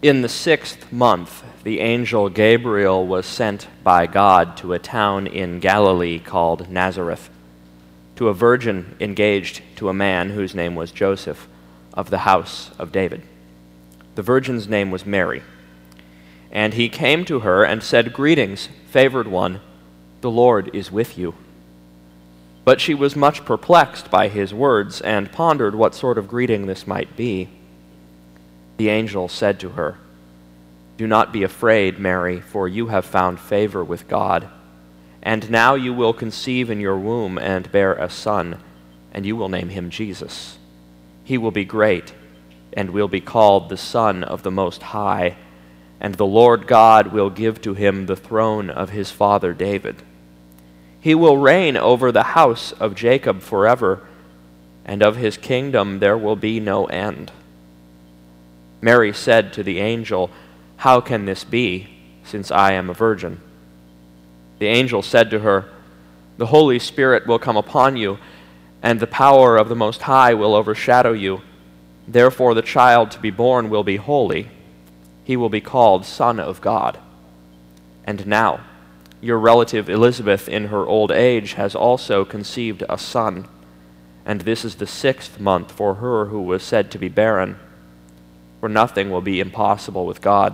In the 6th month, the angel Gabriel was sent by God to a town in Galilee called Nazareth, to a virgin engaged to a man whose name was Joseph, of the house of David. The virgin's name was Mary. And he came to her and said, "Greetings, favored one, the Lord is with you." But she was much perplexed by his words and pondered what sort of greeting this might be. The angel said to her, "Do not be afraid, Mary, for you have found favor with God. And now you will conceive in your womb and bear a son, and you will name him Jesus. He will be great and will be called the Son of the Most High, and the Lord God will give to him the throne of his father David. He will reign over the house of Jacob forever, and of his kingdom there will be no end." Mary said to the angel, "How can this be, since I am a virgin?" The angel said to her, "The Holy Spirit will come upon you, and the power of the Most High will overshadow you. Therefore the child to be born will be holy. He will be called Son of God. And now, your relative Elizabeth in her old age has also conceived a son, and this is the 6th month for her who was said to be barren. For nothing will be impossible with God."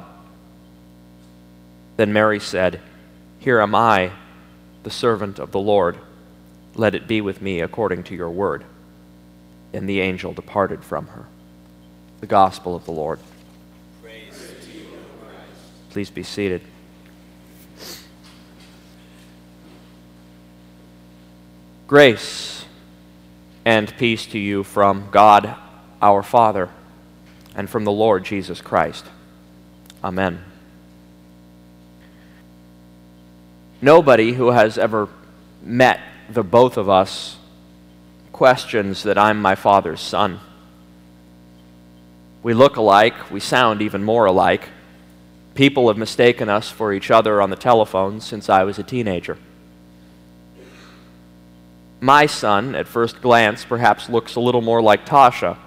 Then Mary said, "Here am I, the servant of the Lord. Let it be with me according to your word." And the angel departed from her. The Gospel of the Lord. Praise to you, O Christ. Please be seated. Grace and peace to you from God our Father and from the Lord Jesus Christ. Amen. Nobody who has ever met the both of us questions that I'm my Father's son. We look alike, we sound even more alike. People have mistaken us for each other on the telephone since I was a teenager. My son, at first glance, perhaps looks a little more like Tasha.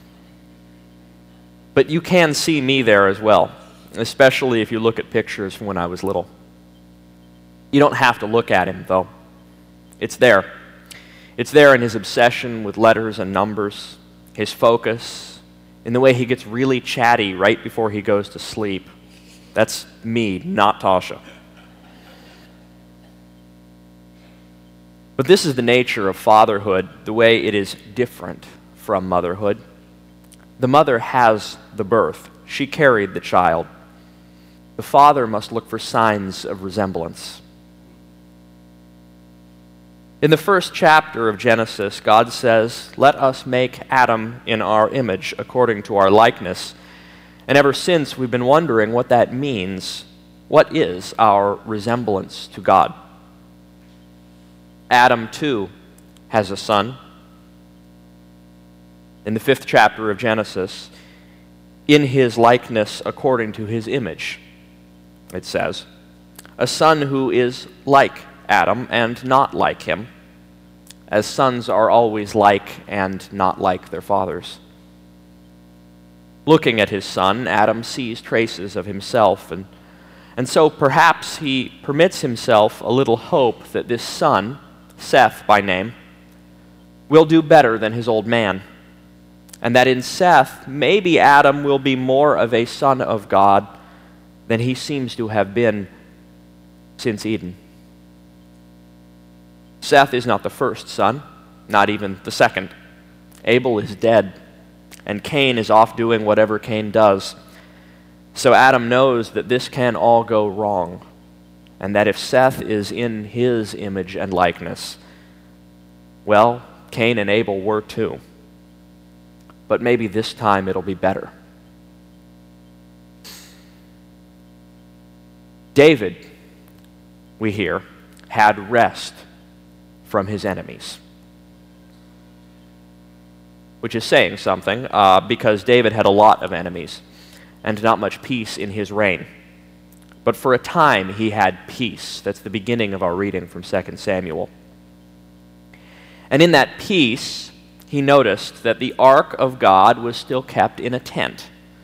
But you can see me there as well, especially if you look at pictures from when I was little. You don't have to look at him, though. It's there. It's there in his obsession with letters and numbers, his focus, in the way he gets really chatty right before he goes to sleep. That's me, not Tasha. But this is the nature of fatherhood, the way it is different from motherhood. The mother has the birth. She carried the child. The father must look for signs of resemblance. In the first chapter of Genesis, God says, "Let us make Adam in our image, according to our likeness." And ever since, we've been wondering what that means. What is our resemblance to God? Adam, too, has a son. In the 5th chapter of Genesis, "In his likeness according to his image," it says, a son who is like Adam and not like him, as sons are always like and not like their fathers. Looking at his son, Adam sees traces of himself, and so perhaps he permits himself a little hope that this son, Seth by name, will do better than his old man, and that in Seth, maybe Adam will be more of a son of God than he seems to have been since Eden. Seth is not the first son, not even the second. Abel is dead, and Cain is off doing whatever Cain does. So Adam knows that this can all go wrong, and that if Seth is in his image and likeness, well, Cain and Abel were too. But maybe this time it'll be better. David, we hear, had rest from his enemies, which is saying something, because David had a lot of enemies and not much peace in his reign. But for a time he had peace. That's the beginning of our reading from 2 Samuel. And in that peace, he noticed that the ark of God was still kept in a tent.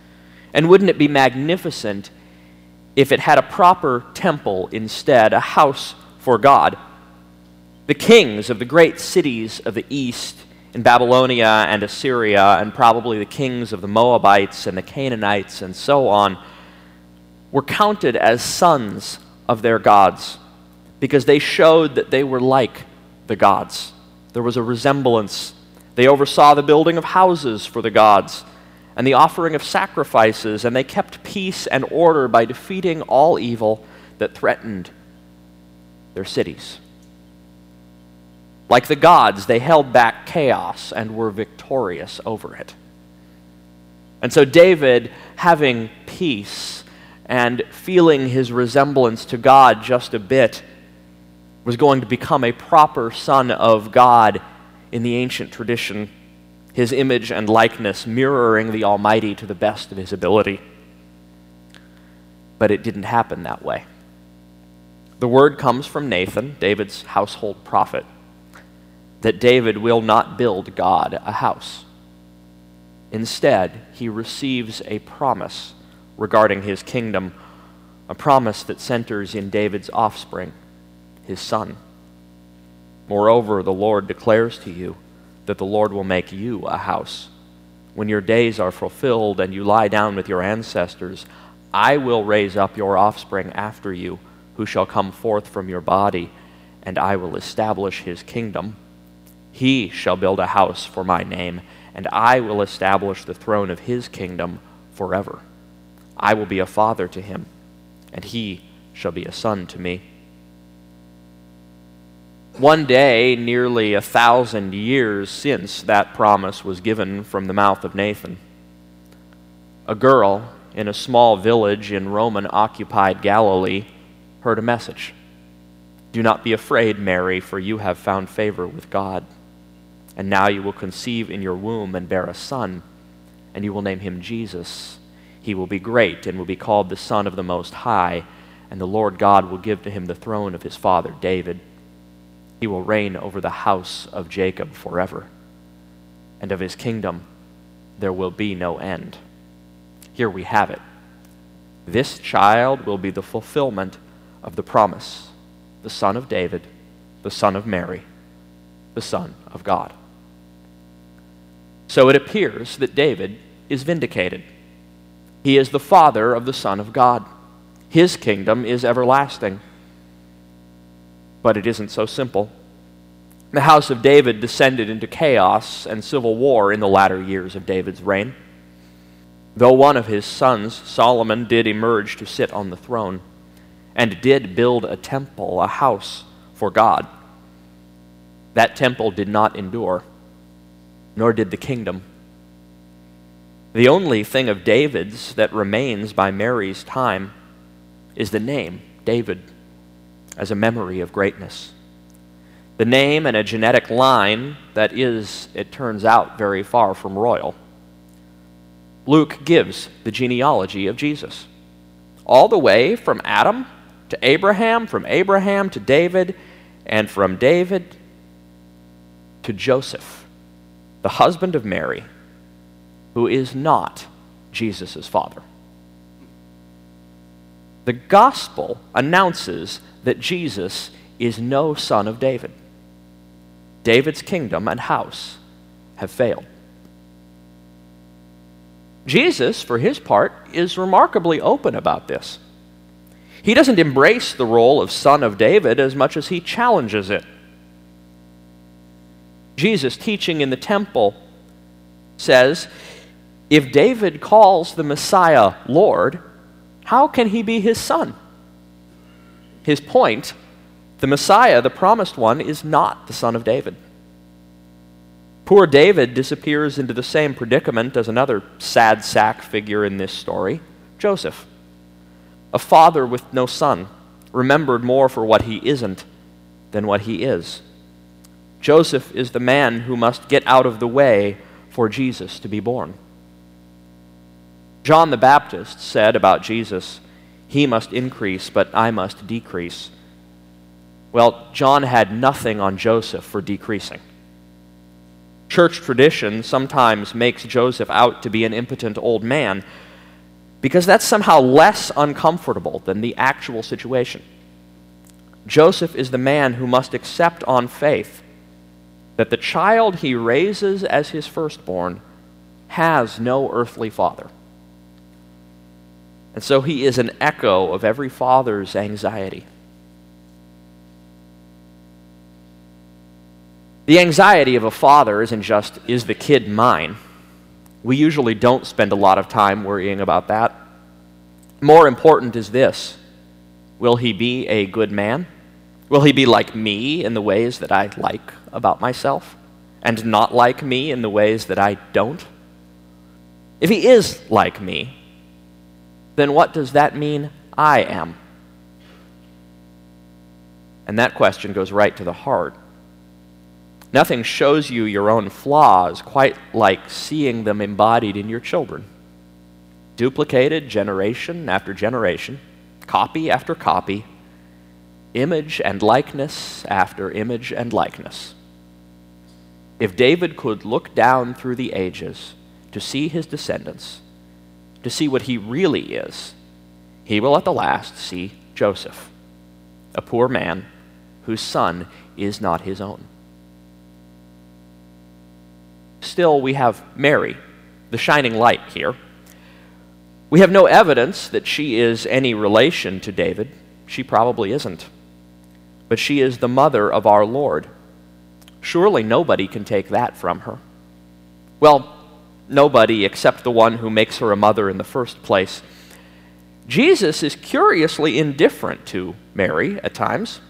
And wouldn't it be magnificent if it had a proper temple instead, a house for God? The kings of the great cities of the east, in Babylonia and Assyria, and probably the kings of the Moabites and the Canaanites and so on, were counted as sons of their gods because they showed that they were like the gods. There was a resemblance. They oversaw the building of houses for the gods and the offering of sacrifices, and they kept peace and order by defeating all evil that threatened their cities. Like the gods, they held back chaos and were victorious over it. And so David, having peace and feeling his resemblance to God just a bit, was going to become a proper son of God in the ancient tradition, his image and likeness mirroring the Almighty to the best of his ability. But it didn't happen that way. The word comes from Nathan, David's household prophet, that David will not build God a house. Instead, he receives a promise regarding his kingdom, a promise that centers in David's offspring, his son. Moreover, the Lord declares to you that the Lord will make you a house. When your days are fulfilled and you lie down with your ancestors, I will raise up your offspring after you, who shall come forth from your body, and I will establish his kingdom. He shall build a house for my name, and I will establish the throne of his kingdom forever. I will be a father to him, and he shall be a son to me. One day, nearly 1,000 years since that promise was given from the mouth of Nathan, a girl in a small village in Roman-occupied Galilee heard a message. Do not be afraid, Mary, for you have found favor with God. And now you will conceive in your womb and bear a son, and you will name him Jesus. He will be great and will be called the Son of the Most High, and the Lord God will give to him the throne of his father David. He will reign over the house of Jacob forever, and of his kingdom there will be no end. Here we have it. This child will be the fulfillment of the promise, the Son of David, the Son of Mary, the Son of God. So it appears that David is vindicated. He is the father of the Son of God. His kingdom is everlasting. But it isn't so simple. The house of David descended into chaos and civil war in the latter years of David's reign. Though one of his sons, Solomon, did emerge to sit on the throne and did build a temple, a house for God, that temple did not endure, nor did the kingdom. The only thing of David's that remains by Mary's time is the name, David, as a memory of greatness. The name and a genetic line that is, it turns out, very far from royal. Luke gives the genealogy of Jesus, all the way from Adam to Abraham, from Abraham to David, and from David to Joseph, the husband of Mary, who is not Jesus' father. The gospel announces that Jesus is no son of David. David's kingdom and house have failed. Jesus, for his part, is remarkably open about this. He doesn't embrace the role of son of David as much as he challenges it. Jesus, teaching in the temple, says, if David calls the Messiah Lord, how can he be his son? His point, the Messiah, the promised one, is not the son of David. Poor David disappears into the same predicament as another sad sack figure in this story, Joseph. A father with no son, remembered more for what he isn't than what he is. Joseph is the man who must get out of the way for Jesus to be born. John the Baptist said about Jesus, he must increase, but I must decrease. Well, John had nothing on Joseph for decreasing. Church tradition sometimes makes Joseph out to be an impotent old man, because that's somehow less uncomfortable than the actual situation. Joseph is the man who must accept on faith that the child he raises as his firstborn has no earthly father. And so he is an echo of every father's anxiety. The anxiety of a father isn't just, is the kid mine? We usually don't spend a lot of time worrying about that. More important is this: will he be a good man? Will he be like me in the ways that I like about myself, and not like me in the ways that I don't? If he is like me, then what does that mean I am? And that question goes right to the heart. Nothing shows you your own flaws quite like seeing them embodied in your children. Duplicated generation after generation, copy after copy, image and likeness after image and likeness. If David could look down through the ages to see his descendants, to see what he really is, he will at the last see Joseph, a poor man whose son is not his own. Still, we have Mary, the shining light here. We have no evidence that she is any relation to David. She probably isn't. But she is the mother of our Lord. Surely nobody can take that from her. Well, nobody except the one who makes her a mother in the first place. Jesus is curiously indifferent to Mary at times.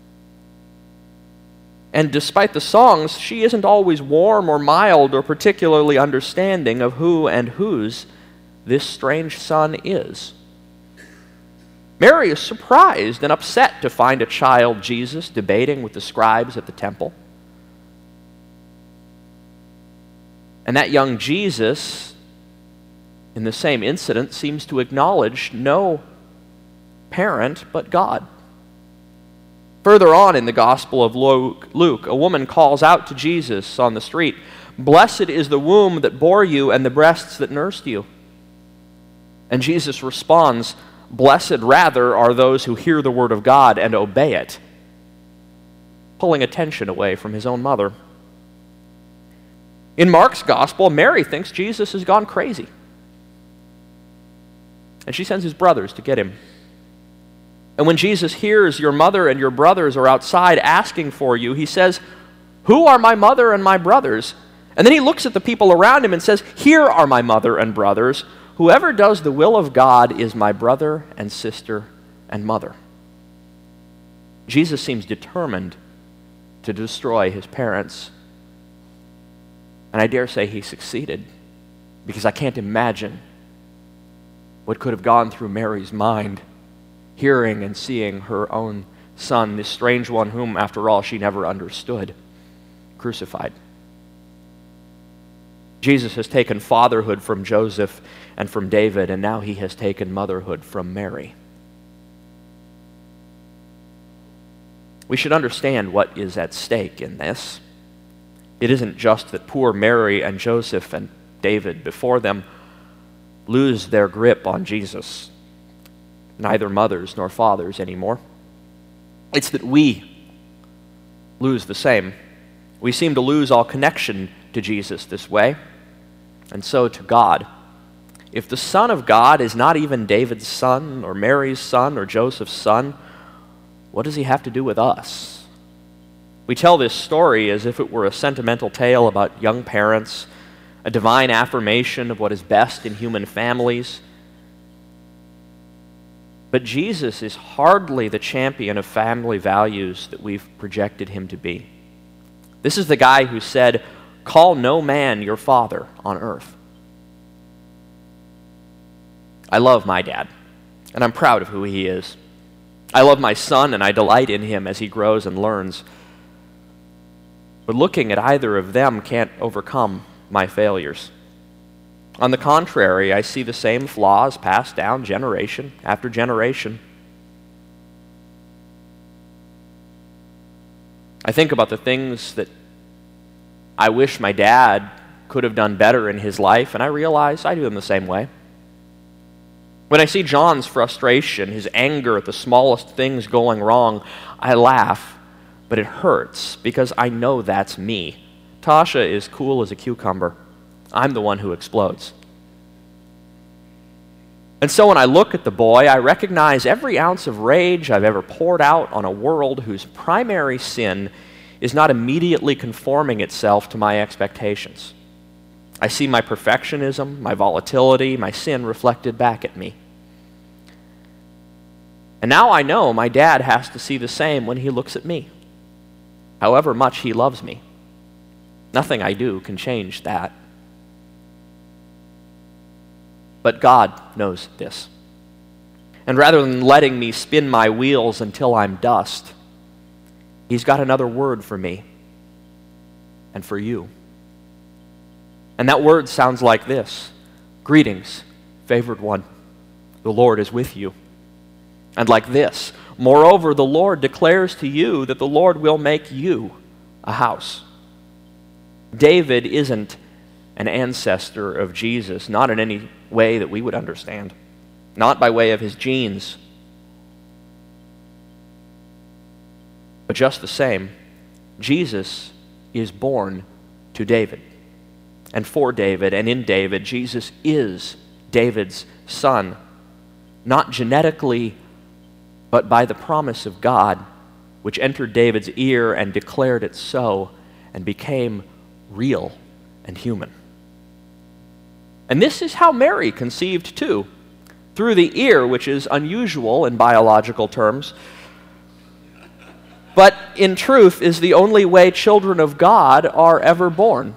And despite the songs, she isn't always warm or mild or particularly understanding of who and whose this strange son is. Mary is surprised and upset to find a child Jesus debating with the scribes at the temple. And that young Jesus, in the same incident, seems to acknowledge no parent but God. Further on in the Gospel of Luke, a woman calls out to Jesus on the street, "Blessed is the womb that bore you and the breasts that nursed you." And Jesus responds, "Blessed rather are those who hear the word of God and obey it," pulling attention away from his own mother. In Mark's Gospel, Mary thinks Jesus has gone crazy, and she sends his brothers to get him. And when Jesus hears your mother and your brothers are outside asking for you, he says, "Who are my mother and my brothers?" And then he looks at the people around him and says, "Here are my mother and brothers. Whoever does the will of God is my brother and sister and mother." Jesus seems determined to destroy his parents. And I dare say he succeeded, because I can't imagine what could have gone through Mary's mind, hearing and seeing her own son, this strange one whom, after all, she never understood, crucified. Jesus has taken fatherhood from Joseph and from David, and now he has taken motherhood from Mary. We should understand what is at stake in this. It isn't just that poor Mary and Joseph and David before them lose their grip on Jesus, neither mothers nor fathers anymore. It's that we lose the same. We seem to lose all connection to Jesus this way, and so to God. If the Son of God is not even David's son, or Mary's son, or Joseph's son, what does he have to do with us? We tell this story as if it were a sentimental tale about young parents, a divine affirmation of what is best in human families. But Jesus is hardly the champion of family values that we've projected him to be. This is the guy who said, "Call no man your father on earth." I love my dad, and I'm proud of who he is. I love my son, and I delight in him as he grows and learns. But looking at either of them can't overcome my failures. On the contrary, I see the same flaws passed down generation after generation. I think about the things that I wish my dad could have done better in his life, and I realize I do them the same way. When I see John's frustration, his anger at the smallest things going wrong, I laugh, but it hurts because I know that's me. Tasha is cool as a cucumber. I'm the one who explodes. And so when I look at the boy, I recognize every ounce of rage I've ever poured out on a world whose primary sin is not immediately conforming itself to my expectations. I see my perfectionism, my volatility, my sin reflected back at me. And now I know my dad has to see the same when he looks at me, however much he loves me. Nothing I do can change that. But God knows this. And rather than letting me spin my wheels until I'm dust, He's got another word for me and for you. And that word sounds like this: greetings, favored one. The Lord is with you. And like this: moreover, the Lord declares to you that the Lord will make you a house. David isn't an ancestor of Jesus, not in any way that we would understand, not by way of his genes. But just the same, Jesus is born to David, and for David, and in David. Jesus is David's son, not genetically, but by the promise of God, which entered David's ear and declared it so, and became real and human. And this is how Mary conceived too, through the ear, which is unusual in biological terms, but in truth is the only way children of God are ever born.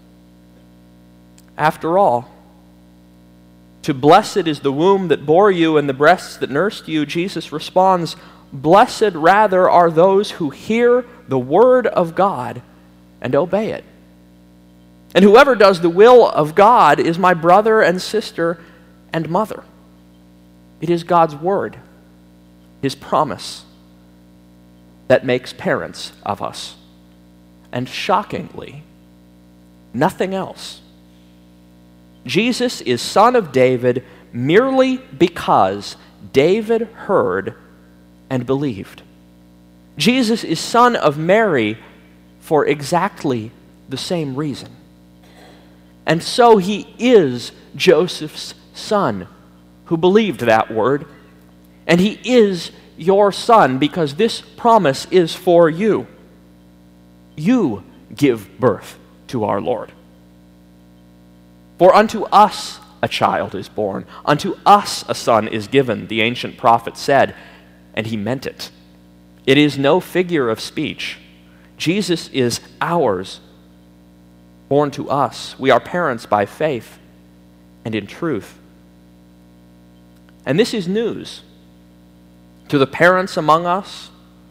After all, to blessed is the womb that bore you and the breasts that nursed you, Jesus responds, blessed rather are those who hear the word of God and obey it. And whoever does the will of God is my brother and sister and mother. It is God's word, his promise, that makes parents of us. And shockingly, nothing else. Jesus is son of David merely because David heard and believed. Jesus is son of Mary for exactly the same reason. And so he is Joseph's son who believed that word. And he is your son because this promise is for you. You give birth to our Lord. For unto us a child is born, unto us a son is given, the ancient prophet said, and he meant it. It is no figure of speech. Jesus is ours, born to us. We are parents by faith and in truth. And this is news to the parents among us,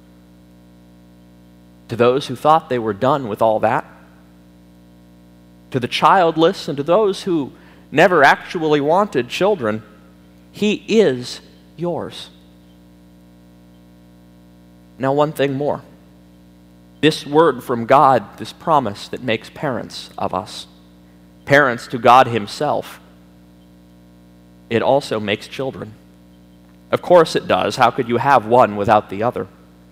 to those who thought they were done with all that, to the childless and to those who never actually wanted children. He is yours. Now, one thing more. This word from God, this promise that makes parents of us, parents to God himself, it also makes children. Of course it does. How could you have one without the other?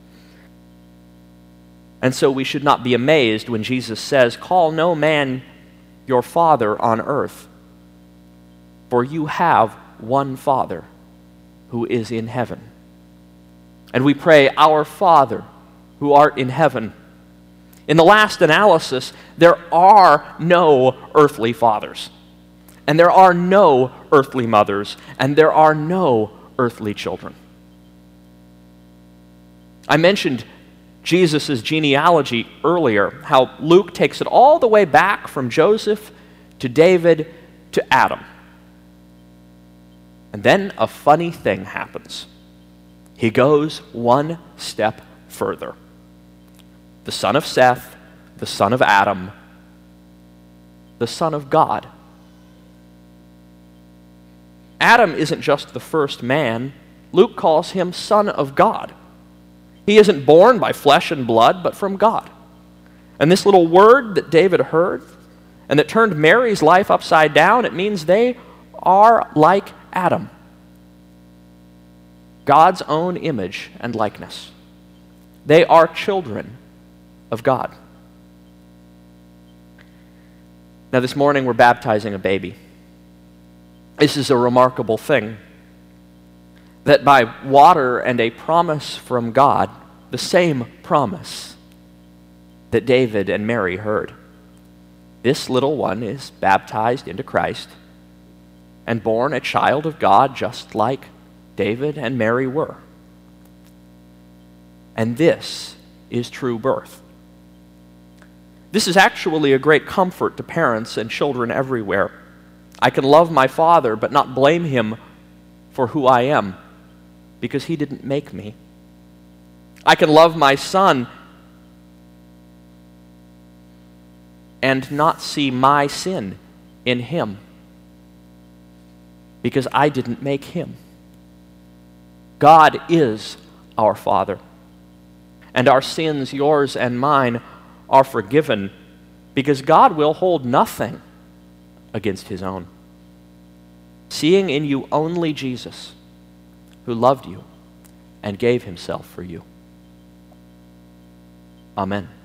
And so we should not be amazed when Jesus says, call no man your father on earth, for you have one Father who is in heaven. And we pray, our Father who art in heaven. In the last analysis, there are no earthly fathers, and there are no earthly mothers, and there are no earthly children. I mentioned Jesus' genealogy earlier, how Luke takes it all the way back from Joseph to David to Adam. And then a funny thing happens. He goes one step further. The son of Seth, the son of Adam, the son of God. Adam isn't just the first man. Luke calls him son of God. He isn't born by flesh and blood, but from God. And this little word that David heard, and that turned Mary's life upside down, it means they are like Adam. God's own image and likeness. They are children of God. Now, this morning we're baptizing a baby. This is a remarkable thing, that by water and a promise from God, the same promise that David and Mary heard, this little one is baptized into Christ and born a child of God just like David and Mary were. And this is true birth. This is actually a great comfort to parents and children everywhere. I can love my father but not blame him for who I am, because he didn't make me. I can love my son and not see my sin in him, because I didn't make him. God is our Father, and our sins, yours and mine, are forgiven, because God will hold nothing against his own. Seeing in you only Jesus, who loved you and gave himself for you. Amen.